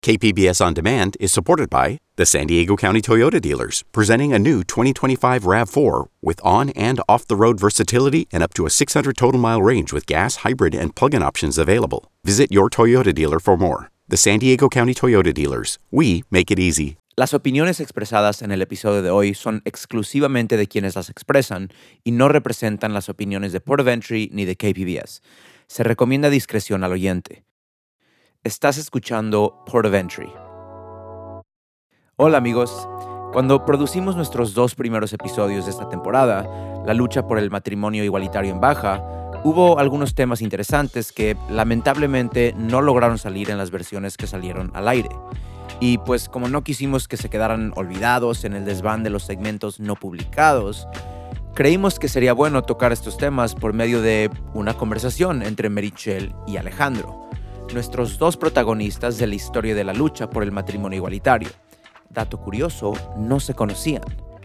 KPBS On Demand is supported by the San Diego County Toyota dealers, presenting a new 2025 RAV4 with on- and off-the-road versatility and up to a 600 total-mile range with gas, hybrid, and plug-in options available. Visit your Toyota dealer for more. The San Diego County Toyota dealers. We make it easy. Las opiniones expresadas en el episodio de hoy son exclusivamente de quienes las expresan y no representan las opiniones de Port of Entry ni de KPBS. Se recomienda discreción al oyente. Estás escuchando Port of Entry. Hola amigos. Cuando producimos nuestros 2 primeros episodios de esta temporada, la lucha por el matrimonio igualitario en Baja, hubo algunos temas interesantes que lamentablemente no lograron salir en las versiones que salieron al aire. Y pues como no quisimos que se quedaran olvidados en el desván de los segmentos no publicados, creímos que sería bueno tocar estos temas por medio de una conversación entre Meritxell y Alejandro, nuestros 2 protagonistas de la historia de la lucha por el matrimonio igualitario. Dato curioso, no se conocían.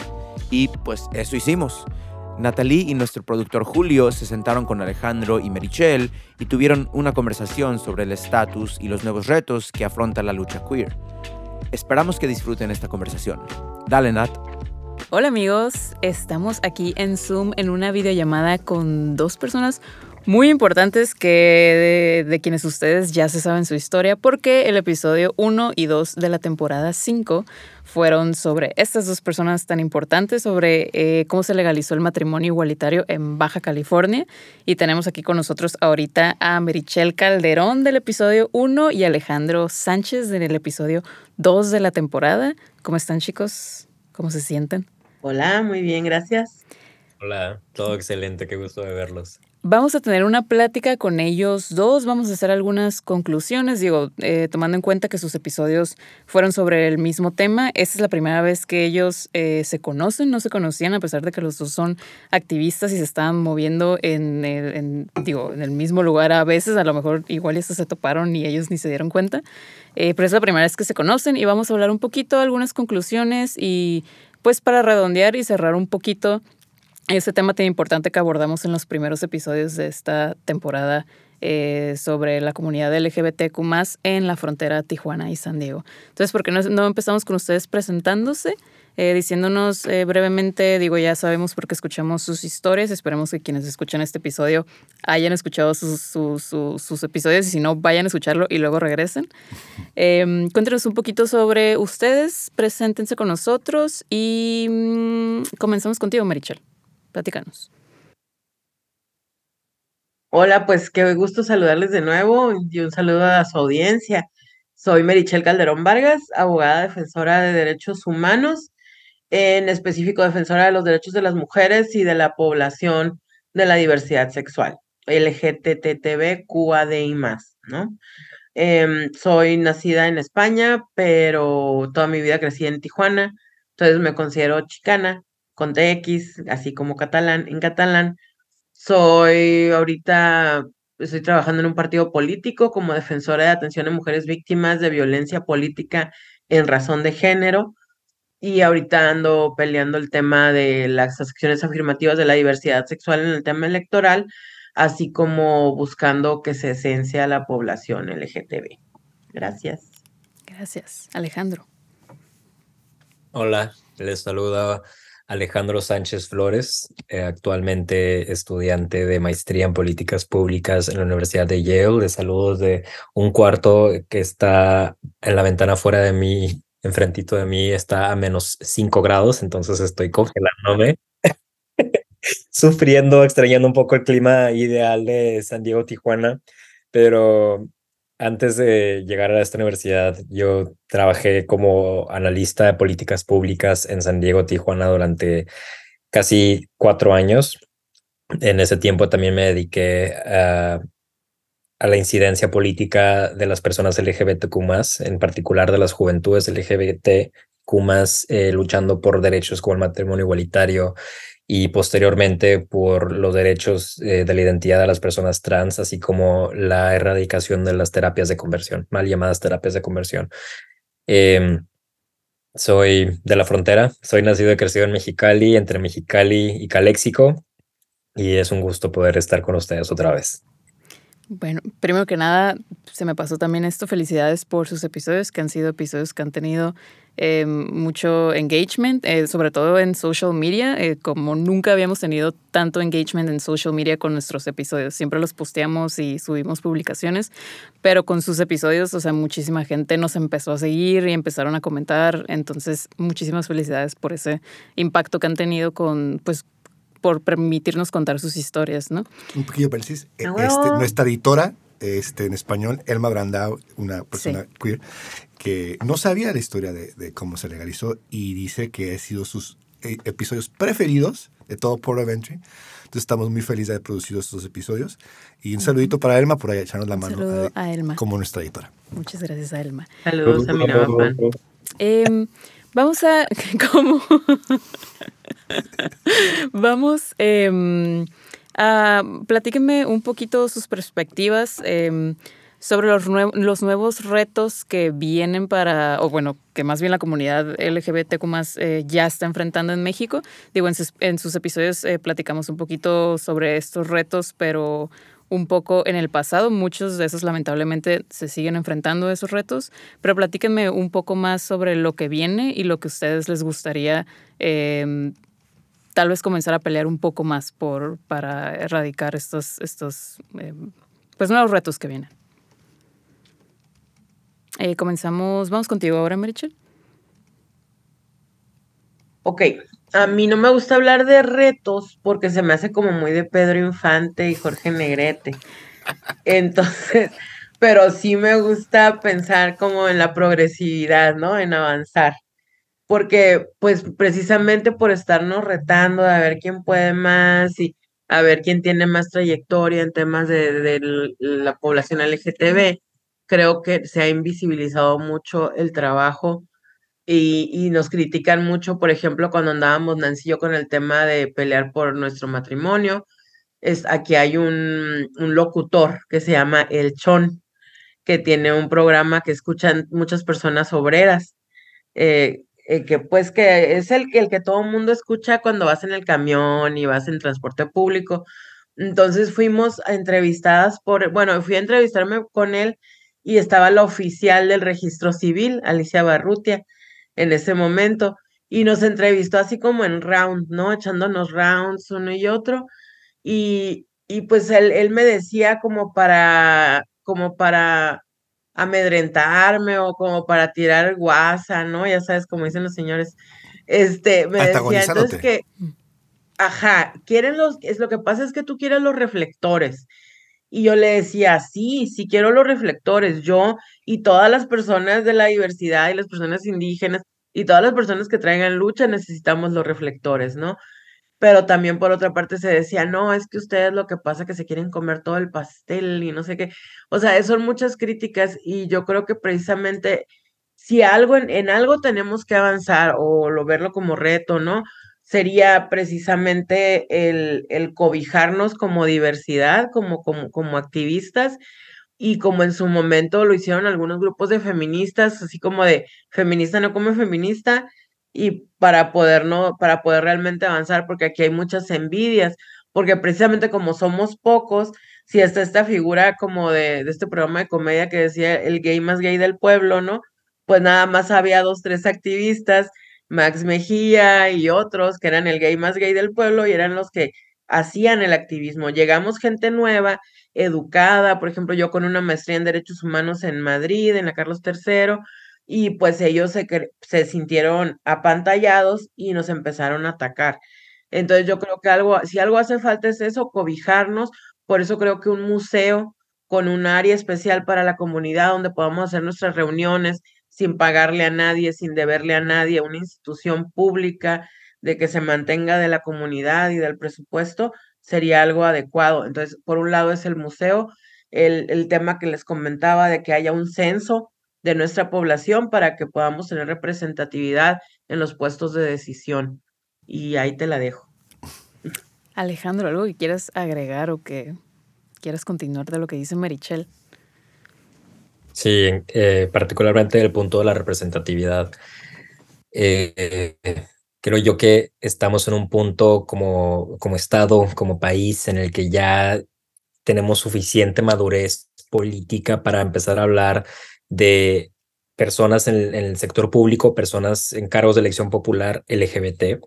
Y pues eso hicimos. Natalie y nuestro productor Julio se sentaron con Alejandro y Meritxell y tuvieron una conversación sobre el estatus y los nuevos retos que afronta la lucha queer. Esperamos que disfruten esta conversación. Dale, Nat. Hola amigos, estamos aquí en Zoom en una videollamada con 2 personas muy importantes que de quienes ustedes ya se saben su historia, porque el episodio 1 y 2 de la temporada 5 fueron sobre estas 2 personas tan importantes, sobre cómo se legalizó el matrimonio igualitario en Baja California. Y tenemos aquí con nosotros ahorita a Meritxell Calderón del episodio 1 y Alejandro Sánchez del episodio 2 de la temporada. ¿Cómo están, chicos? ¿Cómo se sienten? Hola, muy bien, gracias. Hola, todo excelente, qué gusto de verlos. Vamos a tener una plática con ellos 2, vamos a hacer algunas conclusiones, tomando en cuenta que sus episodios fueron sobre el mismo tema. Esta es la primera vez que ellos se conocen, no se conocían, a pesar de que los 2 son activistas y se estaban moviendo en el mismo lugar a veces. A lo mejor igual estos se toparon y ellos ni se dieron cuenta, pero es la primera vez que se conocen y vamos a hablar un poquito, algunas conclusiones y pues para redondear y cerrar un poquito este tema tan importante que abordamos en los primeros episodios de esta temporada sobre la comunidad LGBTQ+, en la frontera Tijuana y San Diego. Entonces, ¿por qué no empezamos con ustedes presentándose? Diciéndonos brevemente, ya sabemos por qué escuchamos sus historias. Esperemos que quienes escuchan este episodio hayan escuchado sus episodios y si no, vayan a escucharlo y luego regresen. Cuéntenos un poquito sobre ustedes, preséntense con nosotros y comenzamos contigo, Meritxell. Platícanos. Hola, pues qué gusto saludarles de nuevo y un saludo a su audiencia. Soy Meritxell Calderón Vargas, abogada defensora de derechos humanos, en específico defensora de los derechos de las mujeres y de la población de la diversidad sexual, LGTBQADI+, ¿no? Soy nacida en España, pero toda mi vida crecí en Tijuana, entonces me considero chicana, con TX, así como en catalán. Estoy trabajando en un partido político como defensora de atención a mujeres víctimas de violencia política en razón de género, y ahorita ando peleando el tema de las acciones afirmativas de la diversidad sexual en el tema electoral, así como buscando que se cense a la población LGTB. Gracias. Gracias. Alejandro. Hola, les saluda Alejandro Sánchez Flores, actualmente estudiante de maestría en políticas públicas en la Universidad de Yale. Les saludo de un cuarto que está en la ventana fuera de mí, enfrentito de mí, está a -5 grados, entonces estoy congelándome, sufriendo, extrañando un poco el clima ideal de San Diego, Tijuana, pero antes de llegar a esta universidad, yo trabajé como analista de políticas públicas en San Diego, Tijuana durante casi 4 años. En ese tiempo también me dediqué a la incidencia política de las personas LGBTQ+, en particular de las juventudes LGBTQ+, luchando por derechos como el matrimonio igualitario y posteriormente por los derechos de la identidad de las personas trans, así como la erradicación de las terapias de conversión, mal llamadas terapias de conversión. Soy de la frontera, soy nacido y crecido en Mexicali, entre Mexicali y Caléxico, y es un gusto poder estar con ustedes otra vez. Bueno, primero que nada, se me pasó también esto. Felicidades por sus episodios, que han sido episodios que han tenido mucho engagement, sobre todo en social media, como nunca habíamos tenido tanto engagement en social media con nuestros episodios. Siempre los posteamos y subimos publicaciones, pero con sus episodios, o sea, muchísima gente nos empezó a seguir y empezaron a comentar. Entonces, muchísimas felicidades por ese impacto que han tenido con, pues, por permitirnos contar sus historias, ¿no? Un pequeño paréntesis. ¡A huevo! Nuestra editora en español, Elma Brandao, una persona queer, que no sabía la historia de cómo se legalizó y dice que ha sido sus episodios preferidos de todo Port of Entry. Entonces estamos muy felices de haber producido estos episodios. Y un saludito para Elma por ahí echarnos la mano saludo a Elma. Como nuestra editora. Muchas gracias a Elma. Saludos a mi nueva fan. Vamos a... ¿Cómo? Vamos platíquenme un poquito sus perspectivas sobre los nuevos retos que vienen o bueno, que más bien la comunidad LGBTQ+ ya está enfrentando en México. Digo, en sus episodios platicamos un poquito sobre estos retos, pero un poco en el pasado. Muchos de esos lamentablemente se siguen enfrentando a esos retos, pero platíquenme un poco más sobre lo que viene y lo que a ustedes les gustaría tal vez comenzar a pelear un poco más para erradicar estos pues nuevos retos que vienen. Vamos contigo ahora, Marichel. Ok, a mí no me gusta hablar de retos porque se me hace como muy de Pedro Infante y Jorge Negrete. Entonces, pero sí me gusta pensar como en la progresividad, ¿no? En avanzar. Porque, pues, precisamente por estarnos retando a ver quién puede más y a ver quién tiene más trayectoria en temas de la población LGTB, creo que se ha invisibilizado mucho el trabajo y nos critican mucho, por ejemplo, cuando andábamos Nancy y yo con el tema de pelear por nuestro matrimonio. Aquí hay un locutor que se llama El Chon, que tiene un programa que escuchan muchas personas obreras, que pues que es el que todo el mundo escucha cuando vas en el camión y vas en transporte público. Entonces fuimos entrevistadas bueno, fui a entrevistarme con él y estaba la oficial del registro civil, Alicia Barrutia, en ese momento, y nos entrevistó así como en round, ¿no? Echándonos rounds uno y otro, y pues él me decía como para amedrentarme o como para tirar guasa, ¿no? Ya sabes, como dicen los señores. Me decía entonces Antagonizándote. ajá, lo que pasa es que tú quieres los reflectores. Y yo le decía, sí, sí quiero los reflectores, yo y todas las personas de la diversidad y las personas indígenas y todas las personas que traigan lucha necesitamos los reflectores, ¿no? Pero también por otra parte se decía, no, es que ustedes lo que pasa es que se quieren comer todo el pastel y no sé qué. O sea, son muchas críticas y yo creo que precisamente si algo en algo tenemos que avanzar o verlo como reto, ¿no? Sería precisamente el cobijarnos como diversidad, como activistas y como en su momento lo hicieron algunos grupos de feministas, así como de feminista no come feminista, y para poder realmente avanzar, porque aquí hay muchas envidias, porque precisamente como somos pocos, si está esta figura como de este programa de comedia que decía el gay más gay del pueblo, ¿no? Pues nada más había 2, 3 activistas, Max Mejía y otros, que eran el gay más gay del pueblo y eran los que hacían el activismo. Llegamos gente nueva, educada, por ejemplo, yo con una maestría en Derechos Humanos en Madrid, en la Carlos III, y pues ellos se sintieron apantallados y nos empezaron a atacar. Entonces yo creo que si algo hace falta es eso, cobijarnos, por eso creo que un museo con un área especial para la comunidad donde podamos hacer nuestras reuniones sin pagarle a nadie, sin deberle a nadie, una institución pública de que se mantenga de la comunidad y del presupuesto, sería algo adecuado. Entonces, por un lado es el museo, el tema que les comentaba de que haya un censo de nuestra población para que podamos tener representatividad en los puestos de decisión. Y ahí te la dejo. Alejandro, ¿algo que quieras agregar o que quieras continuar de lo que dice Marichel? Sí, particularmente el punto de la representatividad. Creo yo que estamos en un punto como Estado, como país, en el que ya tenemos suficiente madurez política para empezar a hablar de personas en el sector público, personas en cargos de elección popular LGBT,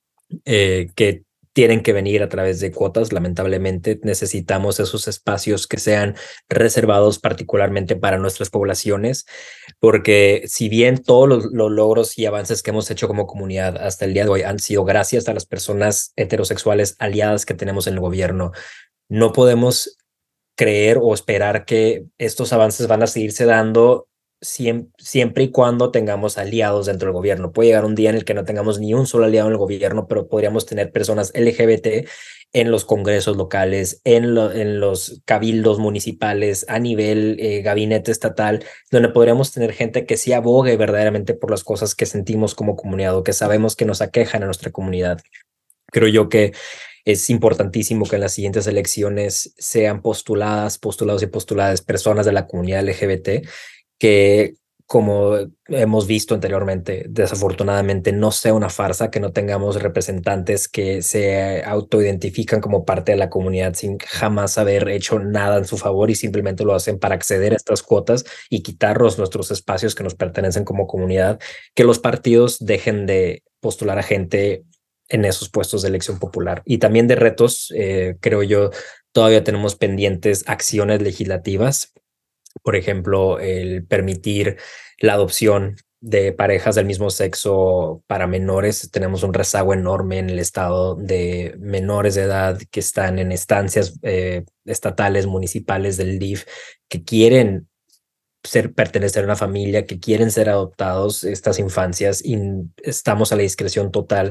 que tienen que venir a través de cuotas. Lamentablemente necesitamos esos espacios que sean reservados particularmente para nuestras poblaciones, porque si bien todos los logros y avances que hemos hecho como comunidad hasta el día de hoy han sido gracias a las personas heterosexuales aliadas que tenemos en el gobierno, no podemos creer o esperar que estos avances van a seguirse dando siempre y cuando tengamos aliados dentro del gobierno. Puede llegar un día en el que no tengamos ni un solo aliado en el gobierno, pero podríamos tener personas LGBT en los congresos locales, en los cabildos municipales, a nivel gabinete estatal, donde podríamos tener gente que sí abogue verdaderamente por las cosas que sentimos como comunidad o que sabemos que nos aquejan a nuestra comunidad. Creo yo que es importantísimo que en las siguientes elecciones sean postulados y postuladas personas de la comunidad LGBT que, como hemos visto anteriormente, desafortunadamente no sea una farsa, que no tengamos representantes que se autoidentifican como parte de la comunidad sin jamás haber hecho nada en su favor y simplemente lo hacen para acceder a estas cuotas y quitarnos nuestros espacios que nos pertenecen como comunidad, que los partidos dejen de postular a gente en esos puestos de elección popular. Y también de retos, creo yo, todavía tenemos pendientes acciones legislativas. Por ejemplo, el permitir la adopción de parejas del mismo sexo para menores. Tenemos un rezago enorme en el estado de menores de edad que están en estancias estatales, municipales del DIF, que quieren pertenecer a una familia, que quieren ser adoptados estas infancias, y estamos a la discreción total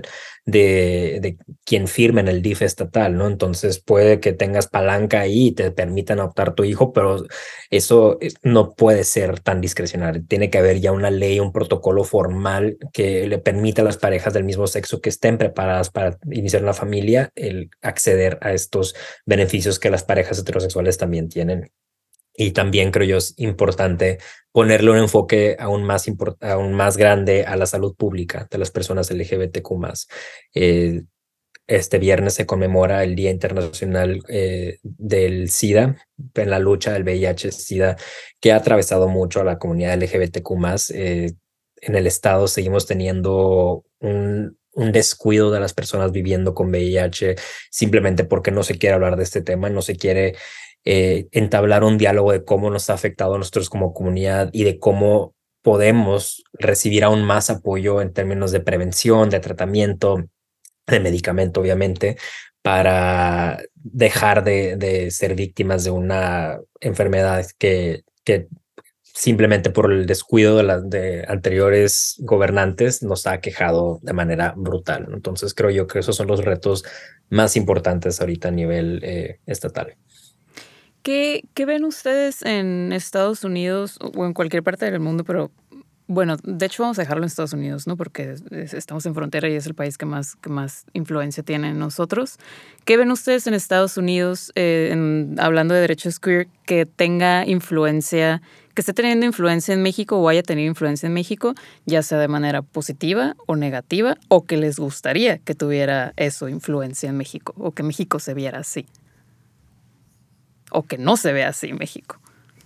de quien firme en el DIF estatal, ¿no? Entonces puede que tengas palanca ahí y te permitan adoptar tu hijo, pero eso no puede ser tan discrecional. Tiene que haber ya una ley, un protocolo formal que le permita a las parejas del mismo sexo que estén preparadas para iniciar una familia el acceder a estos beneficios que las parejas heterosexuales también tienen. Y también creo yo es importante ponerle un enfoque aún más grande a la salud pública de las personas LGBTQ+. Este viernes se conmemora el Día Internacional del SIDA, en la lucha del VIH-SIDA, que ha atravesado mucho a la comunidad LGBTQ+. En el estado seguimos teniendo un descuido de las personas viviendo con VIH, simplemente porque no se quiere hablar de este tema, no se quiere entablar un diálogo de cómo nos ha afectado a nosotros como comunidad y de cómo podemos recibir aún más apoyo en términos de prevención, de tratamiento, de medicamento, obviamente, para dejar de ser víctimas de una enfermedad que simplemente por el descuido de anteriores gobernantes nos ha aquejado de manera brutal. Entonces creo yo que esos son los retos más importantes ahorita a nivel estatal. ¿Qué ven ustedes en Estados Unidos o en cualquier parte del mundo? Pero bueno, de hecho vamos a dejarlo en Estados Unidos, ¿no? Porque estamos en frontera y es el país que más influencia tiene en nosotros. ¿Qué ven ustedes en Estados Unidos, hablando de derechos queer, que tenga influencia, que esté teniendo influencia en México o haya tenido influencia en México, ya sea de manera positiva o negativa, o que les gustaría que tuviera eso, influencia en México, o que México se viera así? O que no se vea así en México.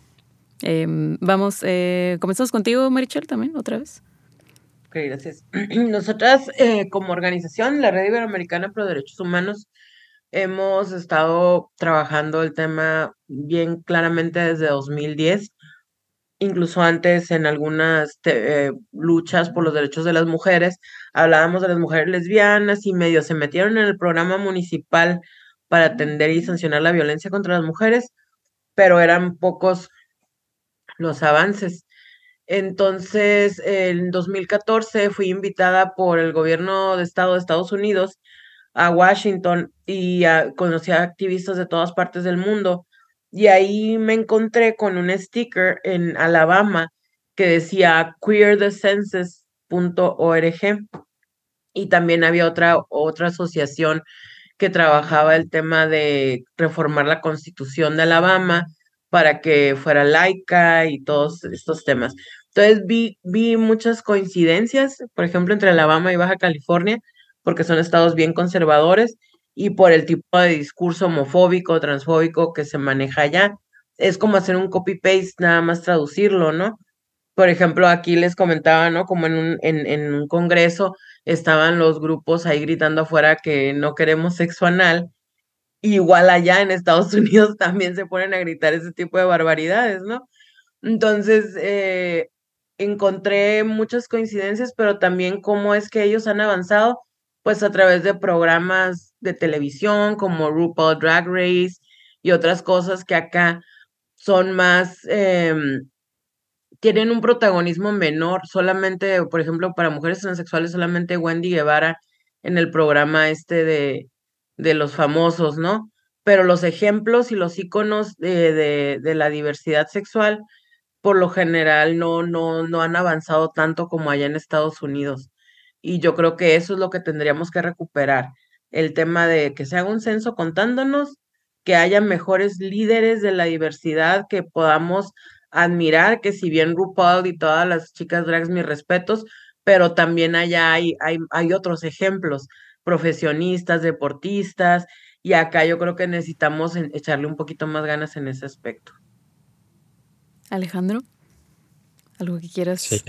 Comenzamos contigo, Marichel, también, otra vez. Ok, gracias. Nosotras, como organización, la Red Iberoamericana Pro Derechos Humanos, hemos estado trabajando el tema bien claramente desde 2010, incluso antes en algunas luchas por los derechos de las mujeres. Hablábamos de las mujeres lesbianas y medio se metieron en el programa municipal para atender y sancionar la violencia contra las mujeres, pero eran pocos los avances. Entonces, en 2014 fui invitada por el gobierno de estado de Estados Unidos a Washington y conocí a activistas de todas partes del mundo. Y ahí me encontré con un sticker en Alabama que decía queerthecensus.org, y también había otra asociación que trabajaba el tema de reformar la Constitución de Alabama para que fuera laica y todos estos temas. Entonces vi muchas coincidencias, por ejemplo, entre Alabama y Baja California, porque son estados bien conservadores, y por el tipo de discurso homofóbico, transfóbico que se maneja allá. Es como hacer un copy-paste, nada más traducirlo, ¿no? Por ejemplo, aquí les comentaba, ¿no? Como en un congreso estaban los grupos ahí gritando afuera que no queremos sexo anal. Igual allá en Estados Unidos también se ponen a gritar ese tipo de barbaridades, ¿no? Entonces, encontré muchas coincidencias, pero también cómo es que ellos han avanzado, pues a través de programas de televisión como RuPaul Drag Race y otras cosas que acá son más, tienen un protagonismo menor, solamente, por ejemplo, para mujeres transexuales, solamente Wendy Guevara en el programa este de los famosos, ¿no? Pero los ejemplos y los íconos de la diversidad sexual, por lo general, no han avanzado tanto como allá en Estados Unidos. Y yo creo que eso es lo que tendríamos que recuperar, el tema de que se haga un censo contándonos, que haya mejores líderes de la diversidad que podamos admirar, que si bien RuPaul y todas las chicas drags, mis respetos, pero también allá hay otros ejemplos, profesionistas, deportistas, y acá yo creo que necesitamos echarle un poquito más ganas en ese aspecto. Alejandro, ¿algo que quieras? Sí.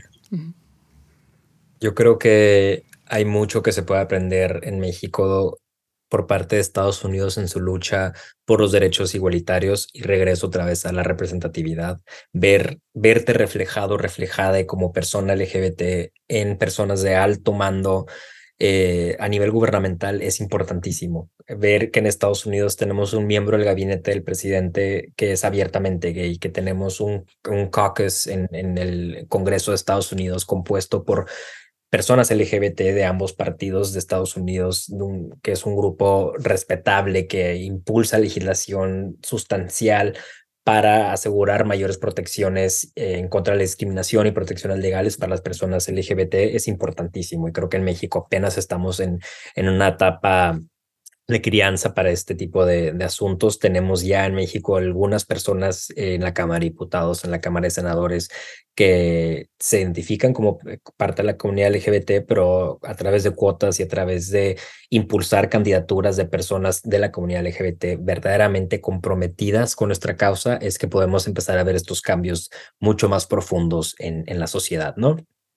Yo creo que hay mucho que se puede aprender en México por parte de Estados Unidos en su lucha por los derechos igualitarios, y regreso otra vez a la representatividad, verte reflejado, reflejada como persona LGBT en personas de alto mando a nivel gubernamental es importantísimo. Ver que en Estados Unidos tenemos un miembro del gabinete del presidente que es abiertamente gay, que tenemos un caucus en el Congreso de Estados Unidos compuesto por personas LGBT de ambos partidos de Estados Unidos, que es un grupo respetable que impulsa legislación sustancial para asegurar mayores protecciones en contra de la discriminación y protecciones legales para las personas LGBT, es importantísimo. Y creo que en México apenas estamos en una etapa de crianza para este tipo de asuntos. Tenemos ya en México algunas personas en la Cámara de Diputados, en la Cámara de Senadores, que se identifican como parte de la comunidad LGBT, pero a través de cuotas y a través de impulsar candidaturas de personas de la comunidad LGBT verdaderamente comprometidas con nuestra causa, es que podemos empezar a ver estos cambios mucho más profundos en la sociedad, ¿no?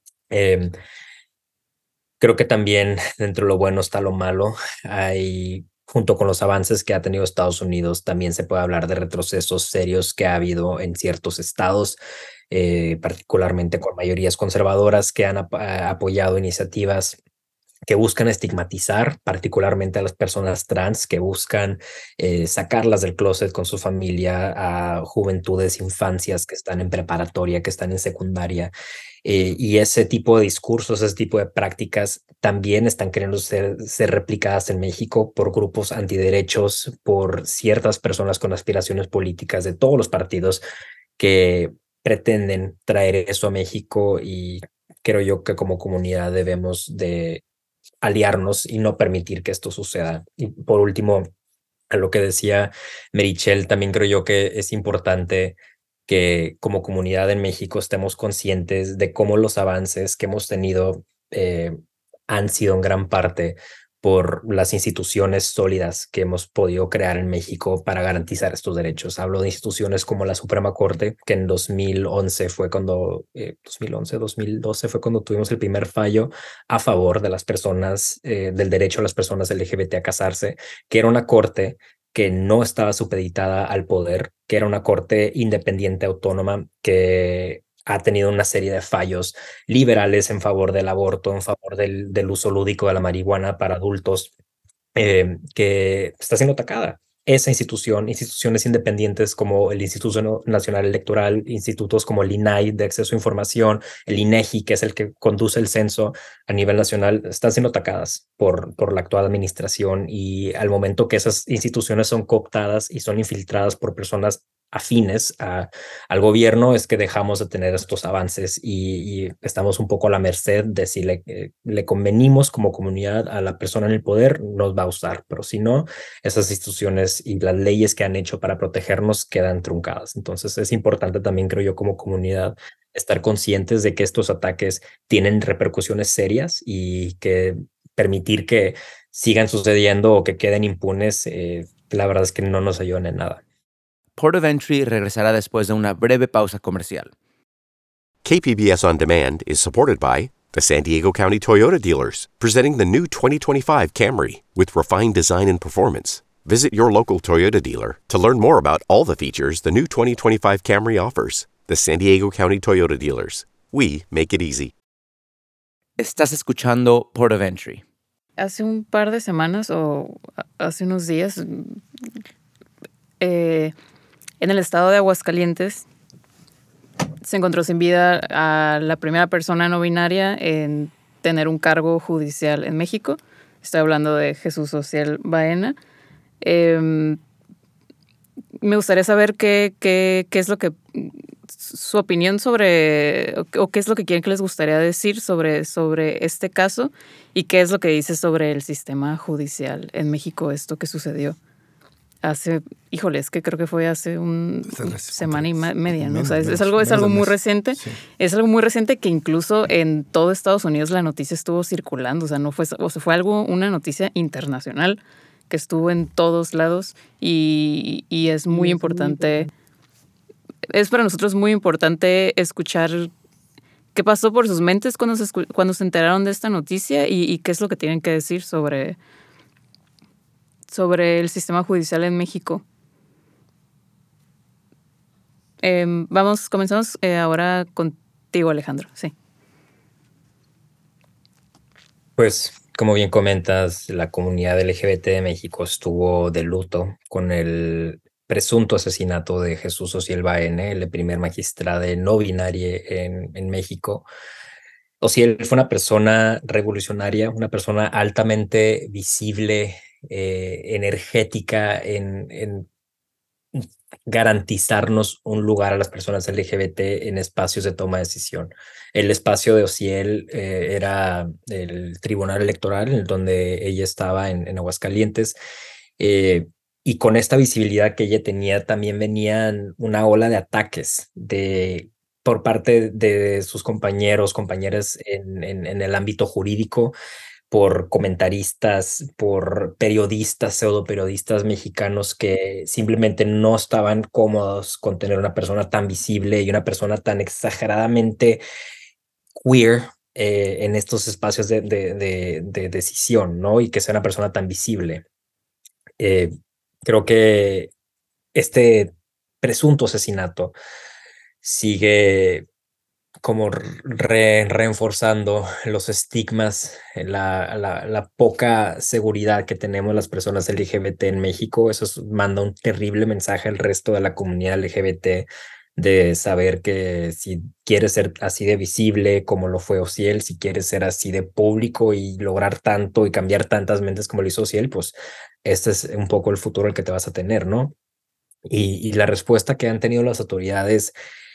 Creo que también dentro de lo bueno está lo malo. Hay, junto con los avances que ha tenido Estados Unidos, también se puede hablar de retrocesos serios que ha habido en ciertos estados, particularmente con mayorías conservadoras que han apoyado iniciativas que buscan estigmatizar particularmente a las personas trans, que buscan sacarlas del closet con su familia, a juventudes, infancias que están en preparatoria, que están en secundaria. Y ese tipo de discursos, ese tipo de prácticas también están queriendo ser replicadas en México por grupos antiderechos, por ciertas personas con aspiraciones políticas de todos los partidos que pretenden traer eso a México, y creo yo que como comunidad debemos de aliarnos y no permitir que esto suceda. Y por último, a lo que decía Merichel, también creo yo que es importante que como comunidad en México estemos conscientes de cómo los avances que hemos tenido han sido en gran parte por las instituciones sólidas que hemos podido crear en México para garantizar estos derechos. Hablo de instituciones como la Suprema Corte, que en 2011 fue cuando, 2012 fue cuando tuvimos el primer fallo a favor de las personas, del derecho a las personas LGBT a casarse, que era una corte que no estaba supeditada al poder, que era una corte independiente, autónoma, que ha tenido una serie de fallos liberales en favor del aborto, en favor del uso lúdico de la marihuana para adultos, que está siendo atacada. Esa institución, instituciones independientes como el Instituto Nacional Electoral, institutos como el INAI de acceso a información, el INEGI, que es el que conduce el censo a nivel nacional, están siendo atacadas por la actual administración, y al momento que esas instituciones son cooptadas y son infiltradas por personas afines al gobierno, es que dejamos de tener estos avances, y estamos un poco a la merced de si le convenimos como comunidad a la persona en el poder, nos va a usar, pero si no, esas instituciones y las leyes que han hecho para protegernos quedan truncadas. Entonces es importante también, creo yo, como comunidad, estar conscientes de que estos ataques tienen repercusiones serias y que permitir que sigan sucediendo o que queden impunes, la verdad es que no nos ayudan en nada. Port of Entry regresará después de una breve pausa comercial. KPBS On Demand is supported by the San Diego County Toyota dealers, presenting the new 2025 Camry with refined design and performance. Visit your local Toyota dealer to learn more about all the features the new 2025 Camry offers. The San Diego County Toyota dealers. We make it easy. Estás escuchando Port of Entry. Hace un par de semanas o hace unos días, en el estado de Aguascalientes, se encontró sin vida a la primera persona no binaria en tener un cargo judicial en México. Estoy hablando de Jesús Ociel Baena. Me gustaría saber qué es lo que su opinión sobre, o qué es lo que quieren que les gustaría decir sobre este caso y qué es lo que dice sobre el sistema judicial en México, esto que sucedió hace, híjole, es que creo que fue hace semana y media, ¿no? O sea, es algo muy reciente. Sí. Es algo muy reciente que incluso en todo Estados Unidos la noticia estuvo circulando. O sea, fue una noticia internacional que estuvo en todos lados y es muy importante. Es para nosotros muy importante escuchar qué pasó por sus mentes cuando se enteraron de esta noticia y qué es lo que tienen que decir sobre el sistema judicial en México. Comenzamos ahora contigo, Alejandro. Sí. Pues, como bien comentas, la comunidad LGBT de México estuvo de luto con el presunto asesinato de Jesús Ociel Baena, el primer magistrado no binario en México. Ociel fue una persona revolucionaria, una persona altamente visible, energética en garantizarnos un lugar a las personas LGBT en espacios de toma de decisión. El espacio de Ociel era el Tribunal Electoral, en donde ella estaba en Aguascalientes, y con esta visibilidad que ella tenía también venían una ola de ataques por parte de sus compañeras en el ámbito jurídico, por comentaristas, por periodistas, pseudoperiodistas mexicanos que simplemente no estaban cómodos con tener una persona tan visible y una persona tan exageradamente queer en estos espacios de decisión, ¿no? Y que sea una persona tan visible. Creo que este presunto asesinato sigue como reforzando los estigmas, la poca seguridad que tenemos las personas LGBT en México. Eso manda un terrible mensaje al resto de la comunidad LGBT de saber que si quieres ser así de visible como lo fue Ociel, si quieres ser así de público y lograr tanto y cambiar tantas mentes como lo hizo Ociel, pues este es un poco el futuro el que te vas a tener, ¿no? Y la respuesta que han tenido las autoridades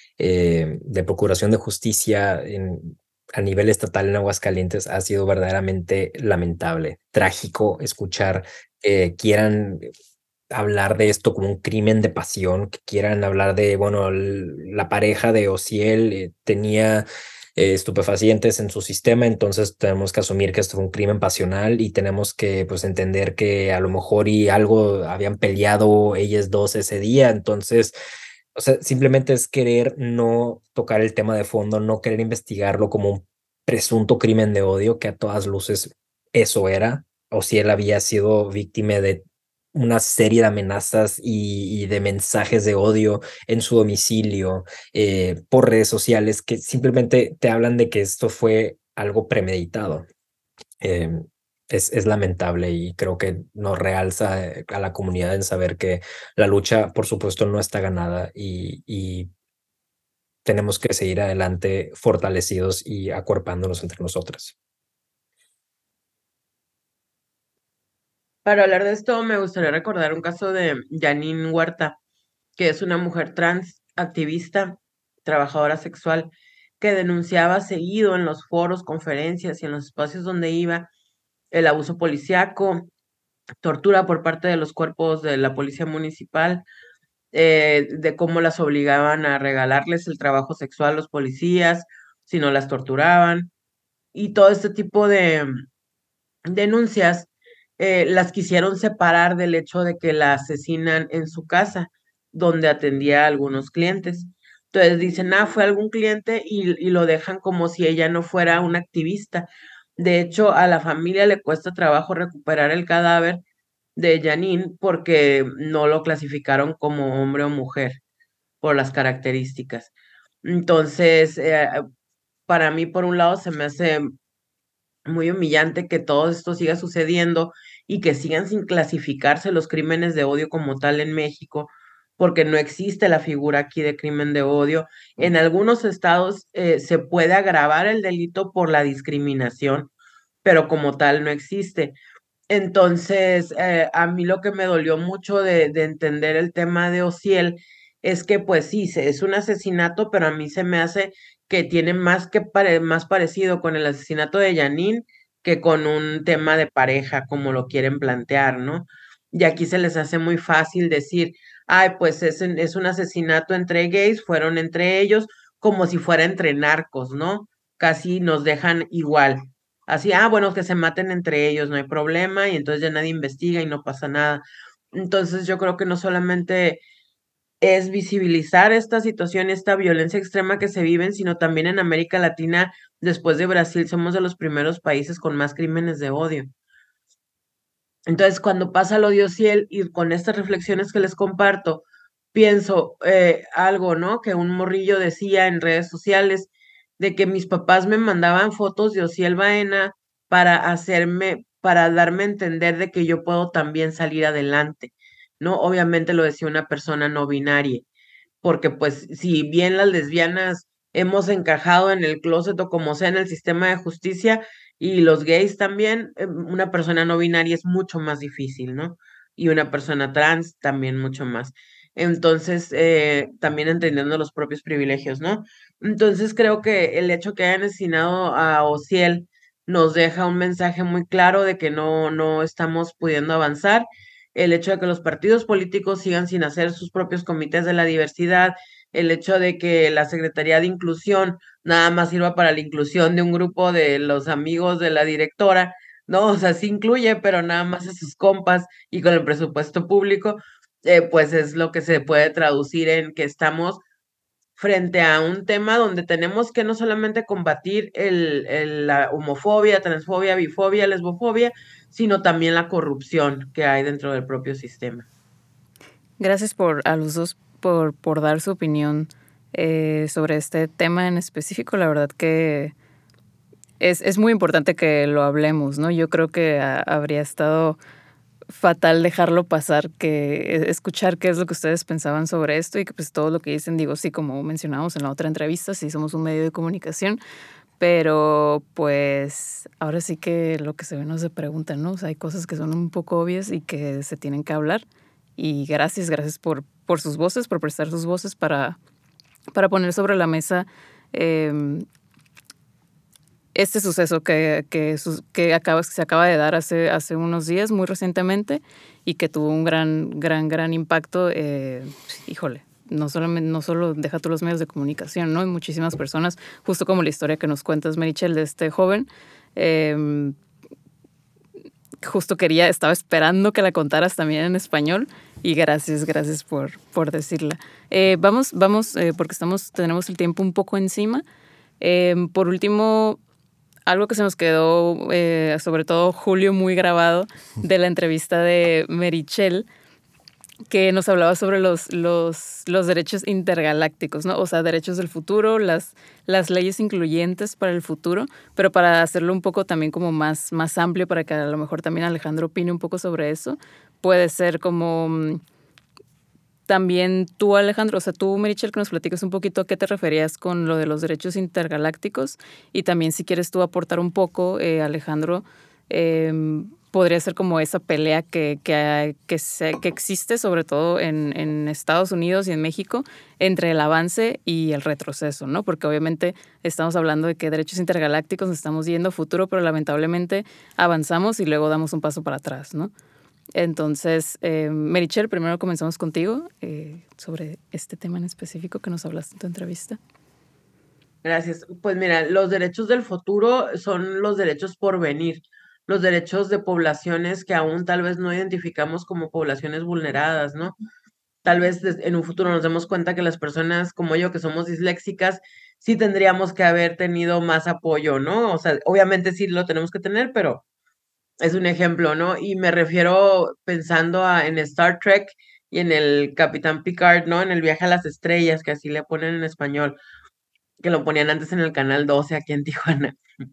de Procuración de Justicia a nivel estatal en Aguascalientes ha sido verdaderamente lamentable, trágico escuchar que quieran hablar de esto como un crimen de pasión, que quieran hablar de, bueno, la pareja de Ociel tenía estupefacientes en su sistema, entonces tenemos que asumir que esto fue un crimen pasional y tenemos que pues entender que a lo mejor y algo habían peleado ellas dos ese día, entonces, o sea, simplemente es querer no tocar el tema de fondo, no querer investigarlo como un presunto crimen de odio, que a todas luces eso era, o si él había sido víctima de una serie de amenazas y de mensajes de odio en su domicilio, por redes sociales, que simplemente te hablan de que esto fue algo premeditado. Es lamentable y creo que nos realza a la comunidad en saber que la lucha, por supuesto, no está ganada y tenemos que seguir adelante fortalecidos y acuerpándonos entre nosotras. Para hablar de esto, me gustaría recordar un caso de Janine Huerta, que es una mujer trans, activista, trabajadora sexual, que denunciaba seguido en los foros, conferencias y en los espacios donde iba el abuso policíaco, tortura por parte de los cuerpos de la policía municipal, de cómo las obligaban a regalarles el trabajo sexual a los policías, si no las torturaban, y todo este tipo denuncias, las quisieron separar del hecho de que la asesinan en su casa, donde atendía a algunos clientes. Entonces dicen, fue algún cliente y lo dejan como si ella no fuera una activista. De hecho, a la familia le cuesta trabajo recuperar el cadáver de Janine porque no lo clasificaron como hombre o mujer por las características. Entonces, para mí, por un lado, se me hace muy humillante que todo esto siga sucediendo y que sigan sin clasificarse los crímenes de odio como tal en México, porque no existe la figura aquí de crimen de odio. En algunos estados se puede agravar el delito por la discriminación, pero como tal no existe. Entonces, a mí lo que me dolió mucho de entender el tema de Ociel es que, pues sí, es un asesinato, pero a mí se me hace que tiene más parecido con el asesinato de Janine que con un tema de pareja, como lo quieren plantear, ¿no? Y aquí se les hace muy fácil decir, ay, pues es un asesinato entre gays, fueron entre ellos, como si fuera entre narcos, ¿no? Casi nos dejan igual. Así, bueno, que se maten entre ellos, no hay problema, y entonces ya nadie investiga y no pasa nada. Entonces yo creo que no solamente es visibilizar esta situación, esta violencia extrema que se viven, sino también en América Latina, después de Brasil, somos de los primeros países con más crímenes de odio. Entonces, cuando pasa lo de Ociel y con estas reflexiones que les comparto, pienso algo, ¿no? Que un morrillo decía en redes sociales de que mis papás me mandaban fotos de Ociel Baena para darme a entender de que yo puedo también salir adelante, ¿no? Obviamente lo decía una persona no binaria, porque pues si bien las lesbianas hemos encajado en el closet o como sea en el sistema de justicia y los gays también, una persona no binaria es mucho más difícil, ¿no? Y una persona trans también mucho más. Entonces, también entendiendo los propios privilegios, ¿no? Entonces creo que el hecho que hayan asesinado a Ociel nos deja un mensaje muy claro de que no estamos pudiendo avanzar, el hecho de que los partidos políticos sigan sin hacer sus propios comités de la diversidad, el hecho de que la Secretaría de Inclusión nada más sirva para la inclusión de un grupo de los amigos de la directora, ¿no? O sea, sí incluye, pero nada más a sus compas y con el presupuesto público, pues es lo que se puede traducir en que estamos frente a un tema donde tenemos que no solamente combatir la homofobia, transfobia, bifobia, lesbofobia, sino también la corrupción que hay dentro del propio sistema. Gracias a los dos por dar su opinión sobre este tema en específico. La verdad que es muy importante que lo hablemos, ¿no? Yo creo que habría estado fatal dejarlo pasar, que escuchar qué es lo que ustedes pensaban sobre esto y que pues todo lo que dicen, digo, sí, como mencionamos en la otra entrevista, sí somos un medio de comunicación, pero pues ahora sí que lo que se ve no se pregunta, ¿no? O sea, hay cosas que son un poco obvias y que se tienen que hablar y gracias por sus voces, por prestar sus voces para poner sobre la mesa este suceso que se acaba de dar hace unos días, muy recientemente, y que tuvo un gran impacto. Híjole, no solo deja tú los medios de comunicación, ¿no? Hay muchísimas personas, justo como la historia que nos cuentas, Meritxell, de este joven. Justo estaba esperando que la contaras también en español y gracias por decirla. Vamos, porque tenemos el tiempo un poco encima. Por último, algo que se nos quedó, sobre todo Julio, muy grabado de la entrevista de Meritxell, que nos hablaba sobre los derechos intergalácticos, ¿no? O sea, derechos del futuro, las leyes incluyentes para el futuro, pero para hacerlo un poco también como más amplio, para que a lo mejor también Alejandro opine un poco sobre eso, puede ser como también tú, Alejandro, o sea, tú, Meritxell, que nos platiques un poquito a qué te referías con lo de los derechos intergalácticos y también si quieres tú aportar un poco, Alejandro, podría ser como esa pelea que existe sobre todo en Estados Unidos y en México entre el avance y el retroceso, ¿no? Porque obviamente estamos hablando de que derechos intergalácticos nos estamos yendo a futuro, pero lamentablemente avanzamos y luego damos un paso para atrás, ¿no? Entonces, Meritxell, primero comenzamos contigo sobre este tema en específico que nos hablaste en tu entrevista. Gracias. Pues mira, los derechos del futuro son los derechos por venir, los derechos de poblaciones que aún tal vez no identificamos como poblaciones vulneradas, ¿no? Tal vez en un futuro nos demos cuenta que las personas como yo, que somos disléxicas, sí tendríamos que haber tenido más apoyo, ¿no? O sea, obviamente sí lo tenemos que tener, pero es un ejemplo, ¿no? Y me refiero pensando en Star Trek y en el Capitán Picard, ¿no? En el viaje a las estrellas, que así le ponen en español, que lo ponían antes en el canal 12 aquí en Tijuana.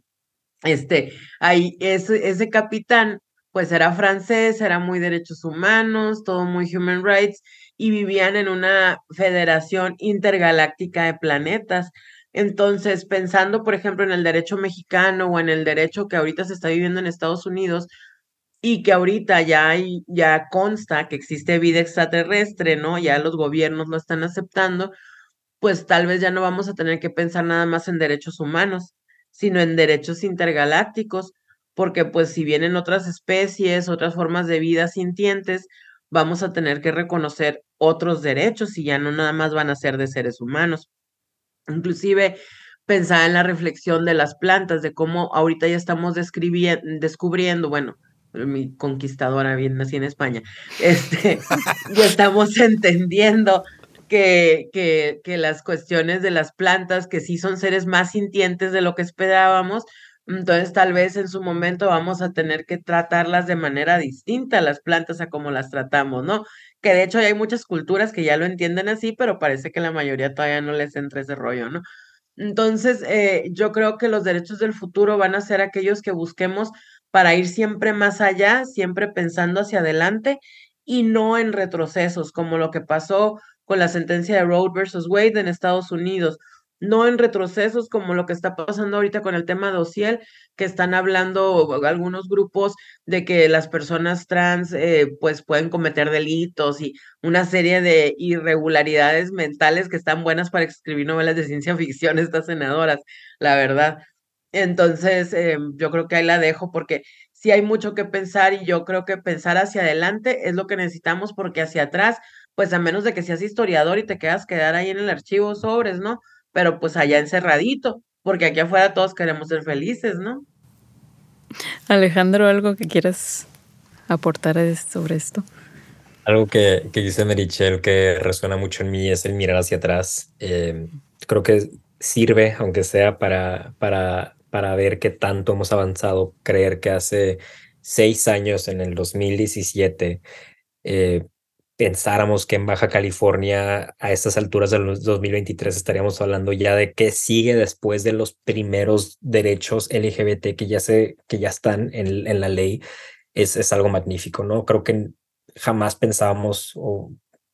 Ahí, ese capitán, pues era francés, era muy derechos humanos, todo muy human rights, y vivían en una federación intergaláctica de planetas. Entonces, pensando, por ejemplo, en el derecho mexicano o en el derecho que ahorita se está viviendo en Estados Unidos, y que ahorita ya consta que existe vida extraterrestre, ¿no? Ya los gobiernos lo están aceptando, pues tal vez ya no vamos a tener que pensar nada más en derechos humanos, sino en derechos intergalácticos, porque pues si vienen otras especies, otras formas de vida sintientes, vamos a tener que reconocer otros derechos y ya no nada más van a ser de seres humanos. Inclusive pensaba en la reflexión de las plantas, de cómo ahorita ya estamos descubriendo, bueno, mi conquistadora bien nací en España, ya estamos entendiendo que las cuestiones de las plantas, que sí son seres más sintientes de lo que esperábamos, entonces tal vez en su momento vamos a tener que tratarlas de manera distinta, las plantas a como las tratamos, ¿no? Que de hecho hay muchas culturas que ya lo entienden así, pero parece que la mayoría todavía no les entra ese rollo, ¿no? Entonces, yo creo que los derechos del futuro van a ser aquellos que busquemos para ir siempre más allá, siempre pensando hacia adelante y no en retrocesos, como lo que pasó con la sentencia de Roe versus Wade en Estados Unidos, no en retrocesos como lo que está pasando ahorita con el tema de Ociel, que están hablando algunos grupos de que las personas trans pues pueden cometer delitos y una serie de irregularidades mentales que están buenas para escribir novelas de ciencia ficción estas senadoras, la verdad. Entonces, yo creo que ahí la dejo porque sí hay mucho que pensar y yo creo que pensar hacia adelante es lo que necesitamos porque hacia atrás, pues a menos de que seas historiador y te quedar ahí en el archivo sobres, ¿no? Pero pues allá encerradito, porque aquí afuera todos queremos ser felices, ¿no? Alejandro, ¿algo que quieras aportar sobre esto? Algo que dice Merichel que resuena mucho en mí es el mirar hacia atrás. Creo que sirve, aunque sea para ver qué tanto hemos avanzado. Creer que hace 6 años, en el 2017, eh, pensáramos que en Baja California a estas alturas del 2023 estaríamos hablando ya de qué sigue después de los primeros derechos LGBT que ya están en la ley. Es algo magnífico, ¿no? Creo que jamás pensábamos, o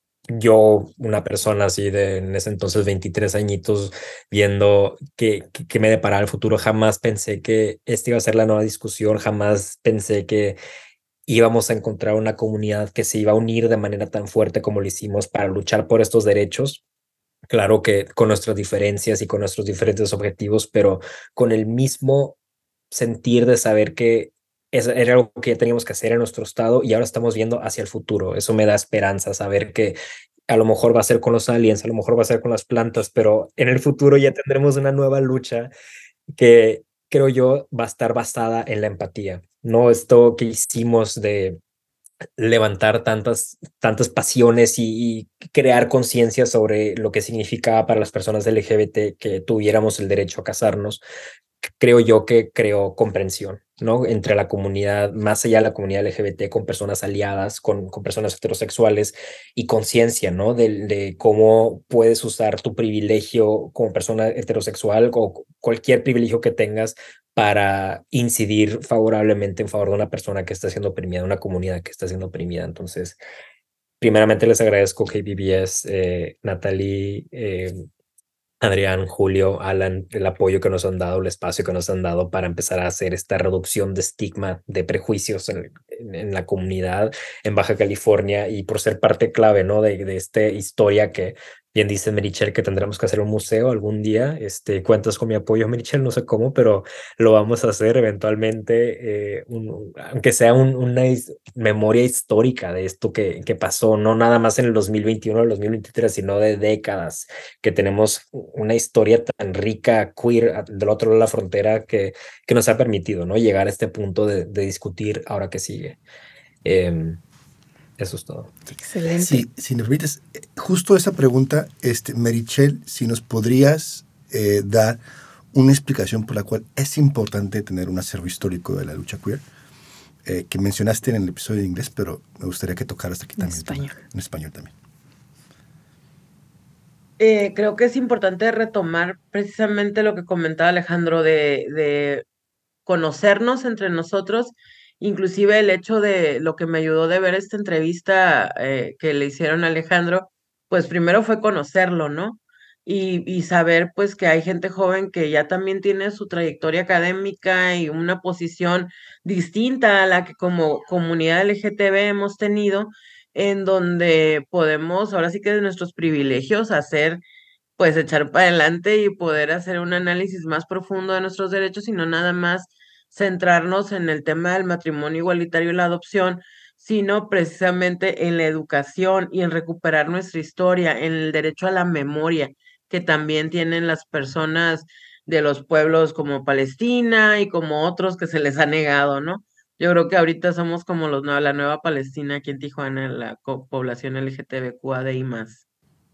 yo, una persona así de en ese entonces 23 añitos, viendo que me deparaba el futuro, jamás pensé que esta iba a ser la nueva discusión, jamás pensé que íbamos a encontrar una comunidad que se iba a unir de manera tan fuerte como lo hicimos para luchar por estos derechos. Claro que con nuestras diferencias y con nuestros diferentes objetivos, pero con el mismo sentir de saber que eso era algo que ya teníamos que hacer en nuestro estado y ahora estamos viendo hacia el futuro. Eso me da esperanza, saber que a lo mejor va a ser con los aliens, a lo mejor va a ser con las plantas, pero en el futuro ya tendremos una nueva lucha que creo yo va a estar basada en la empatía. No esto que hicimos de levantar tantas pasiones y crear conciencia sobre lo que significaba para las personas LGBT que tuviéramos el derecho a casarnos. Creo yo que creó comprensión, ¿no? Entre la comunidad, más allá de la comunidad LGBT, con personas aliadas, con personas heterosexuales y conciencia, ¿no? De cómo puedes usar tu privilegio como persona heterosexual o cualquier privilegio que tengas para incidir favorablemente en favor de una persona que está siendo oprimida, una comunidad que está siendo oprimida. Entonces, primeramente les agradezco KBBS, Natalie, Adrián, Julio, Alan, el apoyo que nos han dado, el espacio que nos han dado para empezar a hacer esta reducción de estigma, de prejuicios en la comunidad en Baja California y por ser parte clave, ¿no? de esta historia que bien dice Merichel que tendremos que hacer un museo algún día. Cuentas con mi apoyo, Merichel, no sé cómo, pero lo vamos a hacer eventualmente, aunque sea una memoria histórica de esto que pasó, no nada más en el 2021 o el 2023, sino de décadas, que tenemos una historia tan rica, queer, del otro lado de la frontera, que nos ha permitido, ¿no? Llegar a este punto de discutir ahora que sigue. Eso es todo. Excelente. Si me permites, justo esa pregunta, Merichel, si nos podrías dar una explicación por la cual es importante tener un acervo histórico de la lucha queer, que mencionaste en el episodio de inglés, pero me gustaría que tocaras aquí también. En español también. Creo que es importante retomar precisamente lo que comentaba Alejandro de conocernos entre nosotros, inclusive el hecho de lo que me ayudó de ver esta entrevista que le hicieron a Alejandro, pues primero fue conocerlo, ¿no? Y saber pues que hay gente joven que ya también tiene su trayectoria académica y una posición distinta a la que como comunidad LGTB hemos tenido, en donde podemos, ahora sí que de nuestros privilegios, hacer pues echar para adelante y poder hacer un análisis más profundo de nuestros derechos y no nada más centrarnos en el tema del matrimonio igualitario y la adopción, sino precisamente en la educación y en recuperar nuestra historia, en el derecho a la memoria que también tienen las personas de los pueblos como Palestina y como otros que se les ha negado, ¿no? Yo creo que ahorita somos como la nueva Palestina aquí en Tijuana, la población LGTBQADI más.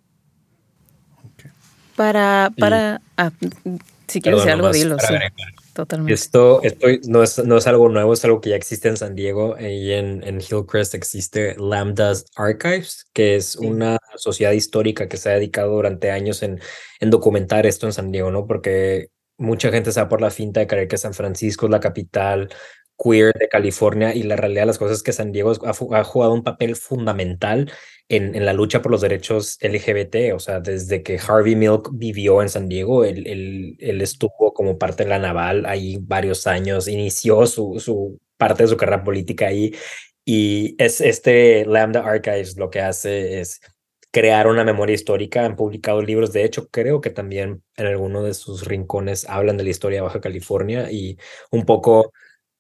Si quieres decir algo, dilo, sí. Totalmente. Esto no es algo nuevo, es algo que ya existe en San Diego. Y en Hillcrest existe Lambda's Archives, que es una sociedad histórica que se ha dedicado durante años en documentar esto en San Diego, ¿no? Porque mucha gente se va por la finta de creer que San Francisco es la capital queer de California, y la realidad de las cosas es que San Diego ha jugado un papel fundamental en la lucha por los derechos LGBT. O sea, desde que Harvey Milk vivió en San Diego, él estuvo como parte de la naval ahí varios años, inició su parte de su carrera política ahí, y Lambda Archives lo que hace es crear una memoria histórica. Han publicado libros, de hecho creo que también en alguno de sus rincones hablan de la historia de Baja California, y un poco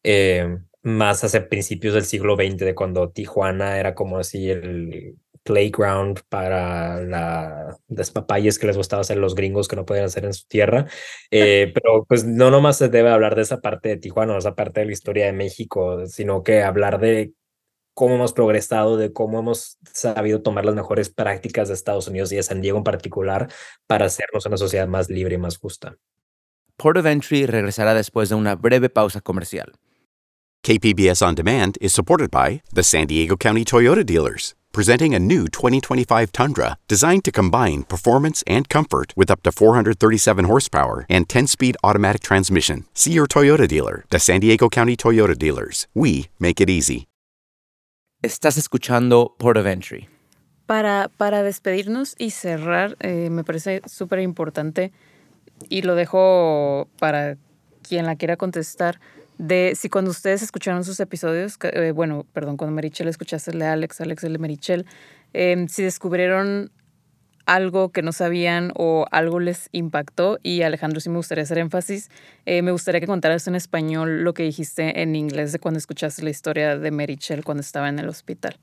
más hacia principios del siglo XX, de cuando Tijuana era como así el playground para las despapalles que les gustaba hacer los gringos que no podían hacer en su tierra. Pero pues no nomás se debe hablar de esa parte de Tijuana o esa parte de la historia de México, sino que hablar de cómo hemos progresado, de cómo hemos sabido tomar las mejores prácticas de Estados Unidos y de San Diego en particular para hacernos una sociedad más libre y más justa. Port of Entry regresará después de una breve pausa comercial. KPBS On Demand is supported by the San Diego County Toyota Dealers, presenting a new 2025 Tundra designed to combine performance and comfort with up to 437 horsepower and 10-speed automatic transmission. See your Toyota dealer. The San Diego County Toyota Dealers. We make it easy. Estás escuchando Port of Entry. Para despedirnos y cerrar, me parece súper importante, y lo dejo para quien la quiera contestar, de si cuando ustedes escucharon sus episodios, cuando Merichel escuchaste el de Alex el de Merichel, si descubrieron algo que no sabían o algo les impactó. Y Alejandro, sí me gustaría hacer énfasis, me gustaría que contaras en español lo que dijiste en inglés de cuando escuchaste la historia de Merichel cuando estaba en el hospital.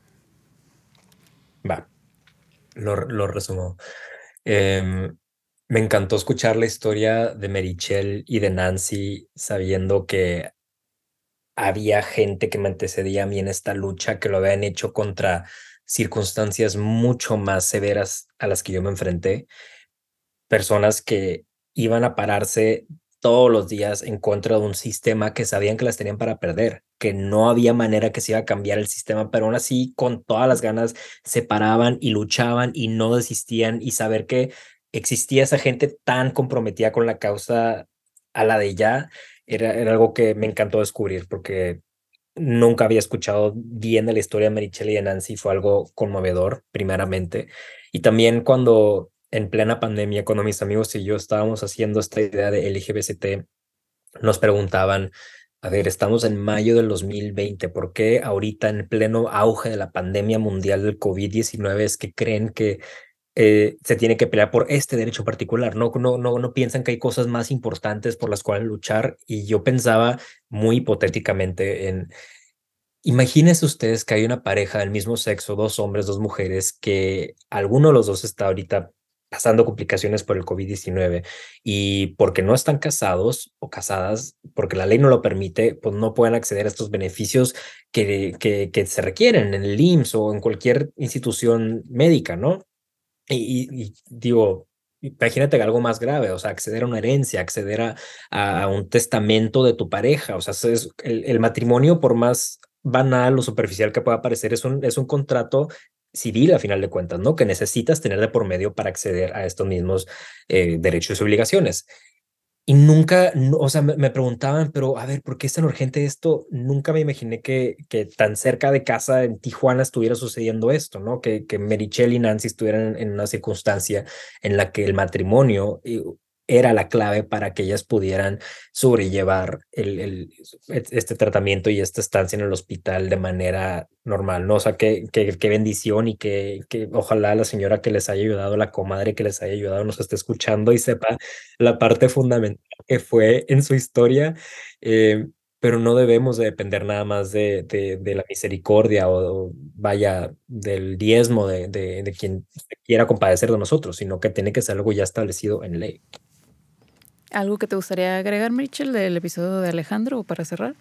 Va, lo resumo. Me encantó escuchar la historia de Merichel y de Nancy, sabiendo que había gente que me antecedía a mí en esta lucha, que lo habían hecho contra circunstancias mucho más severas a las que yo me enfrenté. Personas que iban a pararse todos los días en contra de un sistema que sabían que las tenían para perder, que no había manera que se iba a cambiar el sistema, pero aún así con todas las ganas se paraban y luchaban y no desistían, y saber que existía esa gente tan comprometida con la causa a la de ya, era algo que me encantó descubrir, porque nunca había escuchado bien de la historia de Merichel y de Nancy. Fue algo conmovedor, primeramente. Y también cuando en plena pandemia, cuando mis amigos y yo estábamos haciendo esta idea de LGBT, nos preguntaban, a ver, estamos en mayo del 2020, ¿por qué ahorita en pleno auge de la pandemia mundial del COVID-19 es que creen que se tiene que pelear por este derecho particular. No piensan que hay cosas más importantes por las cuales luchar. Y yo pensaba muy hipotéticamente en, imagínense ustedes que hay una pareja del mismo sexo, dos hombres, dos mujeres, que alguno de los dos está ahorita pasando complicaciones por el COVID-19 y porque no están casados o casadas, porque la ley no lo permite, pues no pueden acceder a estos beneficios que se requieren en el IMSS o en cualquier institución médica, ¿no? Y digo, imagínate algo más grave, o sea, acceder a una herencia, acceder a un testamento de tu pareja, o sea, el matrimonio, por más banal o superficial que pueda parecer, es un contrato civil a final de cuentas, ¿no? Que necesitas tener de por medio para acceder a estos mismos derechos y obligaciones. Y nunca, o sea, me preguntaban, pero a ver, ¿por qué es tan urgente esto? Nunca me imaginé que tan cerca de casa en Tijuana estuviera sucediendo esto, ¿no? Que Merichel y Nancy estuvieran en una circunstancia en la que el matrimonio era la clave para que ellas pudieran sobrellevar este tratamiento y esta estancia en el hospital de manera normal, ¿no? O sea, qué bendición y que ojalá la señora que les haya ayudado, la comadre que les haya ayudado, nos esté escuchando y sepa la parte fundamental que fue en su historia, eh, pero no debemos de depender nada más de la misericordia o vaya, del diezmo de quien quiera compadecer de nosotros, sino que tiene que ser algo ya establecido en ley. ¿Algo que te gustaría agregar, Mitchell, del episodio de Alejandro o para cerrar?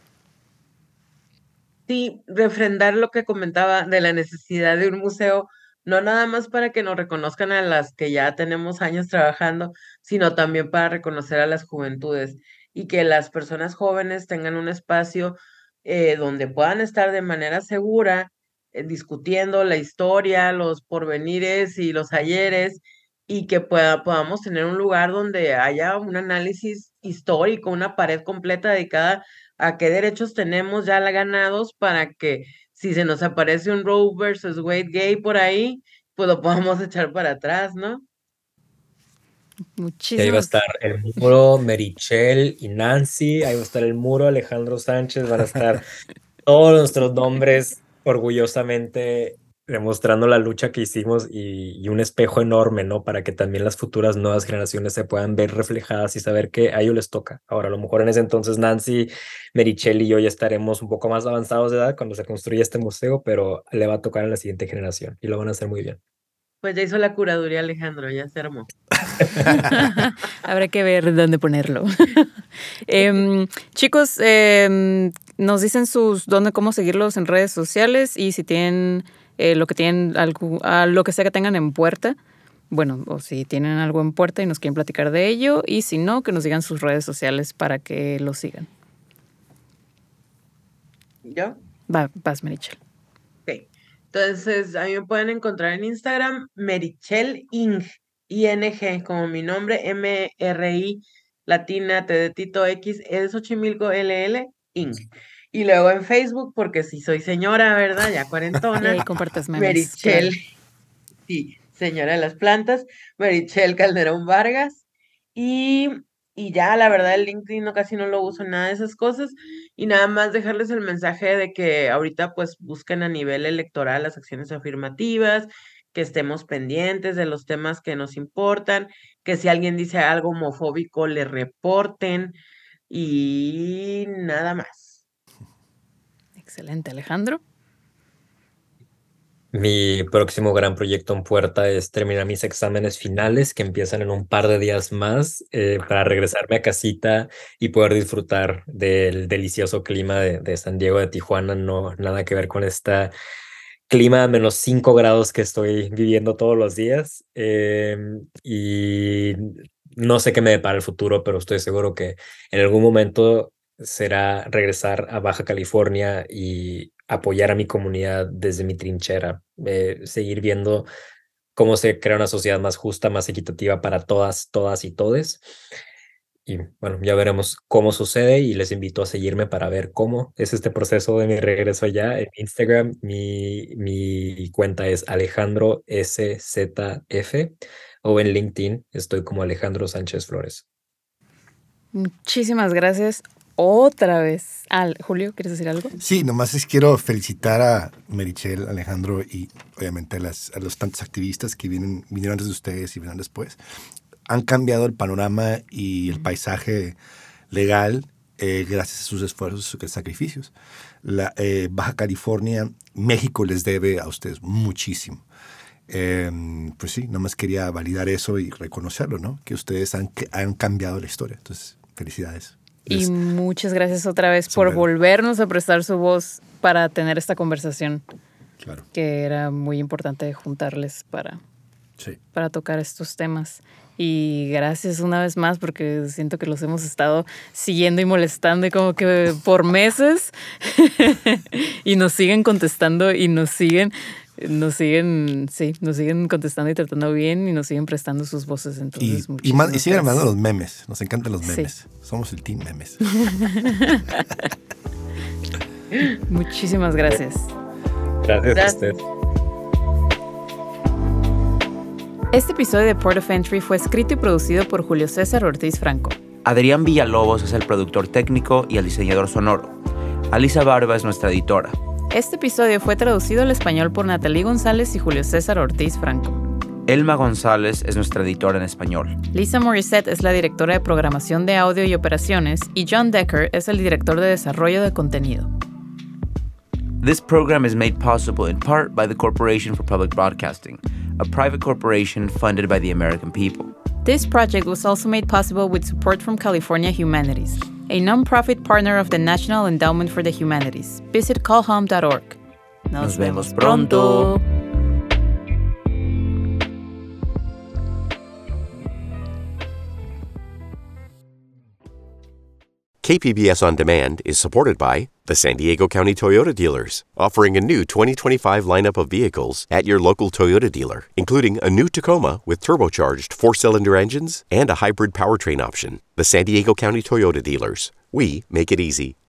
Sí, refrendar lo que comentaba de la necesidad de un museo, no nada más para que nos reconozcan a las que ya tenemos años trabajando, sino también para reconocer a las juventudes y que las personas jóvenes tengan un espacio donde puedan estar de manera segura discutiendo la historia, los porvenires y los ayeres, y que podamos tener un lugar donde haya un análisis histórico, una pared completa dedicada a qué derechos tenemos ya ganados para que si se nos aparece un Roe versus Wade gay por ahí, pues lo podamos echar para atrás, ¿no? Y ahí va a Muchísimas. estar el muro Merichel y Nancy, ahí va a estar el muro Alejandro Sánchez, van a estar todos nuestros nombres orgullosamente demostrando la lucha que hicimos y un espejo enorme, ¿no? Para que también las futuras nuevas generaciones se puedan ver reflejadas y saber que a ellos les toca. Ahora, a lo mejor en ese entonces Nancy, Merichel y yo ya estaremos un poco más avanzados de edad cuando se construya este museo, pero le va a tocar a la siguiente generación y lo van a hacer muy bien. Pues ya hizo la curaduría Alejandro, ya se armó. Habrá que ver dónde ponerlo. Chicos, nos dicen cómo seguirlos en redes sociales y si tienen lo que tienen, lo que sea que tengan en puerta. Bueno, o si tienen algo en puerta y nos quieren platicar de ello. Y si no, que nos digan sus redes sociales para que los sigan. ¿Yo? Vas, Merichel. Ok. Entonces, a mí me pueden encontrar en Instagram, Merichel Ing, ING, como mi nombre, MRI, latina, T de Tito, X, E de Xochimilco, LL, Ing. Y luego en Facebook, porque si soy señora, ¿verdad? Ya Y cuarentona, ahí compartes memes. Merichel, Claro. sí, señora de las plantas, Merichel Calderón Vargas. Y, y ya, la verdad, el LinkedIn casi no lo uso en nada de esas cosas. Y nada más dejarles el mensaje de que ahorita pues busquen a nivel electoral las acciones afirmativas, que estemos pendientes de los temas que nos importan, que si alguien dice algo homofóbico le reporten y nada más. Excelente, Alejandro. Mi próximo gran proyecto en puerta es terminar mis exámenes finales que empiezan en un par de días más para regresarme a casita y poder disfrutar del delicioso clima de San Diego de Tijuana. No, nada que ver con este clima a menos 5 grados que estoy viviendo todos los días. Y no sé qué me depara el futuro, pero estoy seguro que en algún momento será regresar a Baja California y apoyar a mi comunidad desde mi trinchera, seguir viendo cómo se crea una sociedad más justa, más equitativa para todas y todes. Y bueno, ya veremos cómo sucede y les invito a seguirme para ver cómo es este proceso de mi regreso allá. En Instagram, mi cuenta es Alejandro SZF o en LinkedIn estoy como Alejandro Sánchez Flores. Muchísimas gracias. otra vez. Julio, ¿quieres decir algo? Sí, nomás quiero felicitar a Meritxell, Alejandro y obviamente a los tantos activistas que vinieron antes de ustedes y vinieron después. Han cambiado el panorama y el paisaje legal gracias a sus esfuerzos y sus sacrificios. Baja California, México les debe a ustedes muchísimo. Pues sí, nomás quería validar eso y reconocerlo, ¿no? Que ustedes han cambiado la historia. Entonces, felicidades. Y muchas gracias otra vez por volvernos a prestar su voz para tener esta conversación. Claro. Que era muy importante juntarles para tocar estos temas. Y gracias una vez más porque siento que los hemos estado siguiendo y molestando y como que por meses y nos siguen contestando y nos siguen contestando y tratando bien y nos siguen prestando sus voces. Entonces, y siguen mandando los memes. Nos encantan los memes. Sí. Somos el team memes. Muchísimas gracias. Gracias a usted. Este episodio de Port of Entry fue escrito y producido por Julio César Ortiz Franco. Adrián Villalobos es el productor técnico y el diseñador sonoro. Alisa Barba es nuestra editora. Este episodio fue traducido al español por Natalie González y Julio César Ortiz Franco. Elma González es nuestra editora en español. Lisa Morissette es la directora de programación de audio y operaciones y John Decker es el director de desarrollo de contenido. This program is made possible in part by the Corporation for Public Broadcasting, a private corporation funded by the American people. This project was also made possible with support from California Humanities, a non-profit partner of the National Endowment for the Humanities. Visit callhome.org. Nos vemos pronto. KPBS On Demand is supported by the San Diego County Toyota Dealers, offering a new 2025 lineup of vehicles at your local Toyota dealer, including a new Tacoma with turbocharged 4-cylinder engines and a hybrid powertrain option. The San Diego County Toyota Dealers. We make it easy.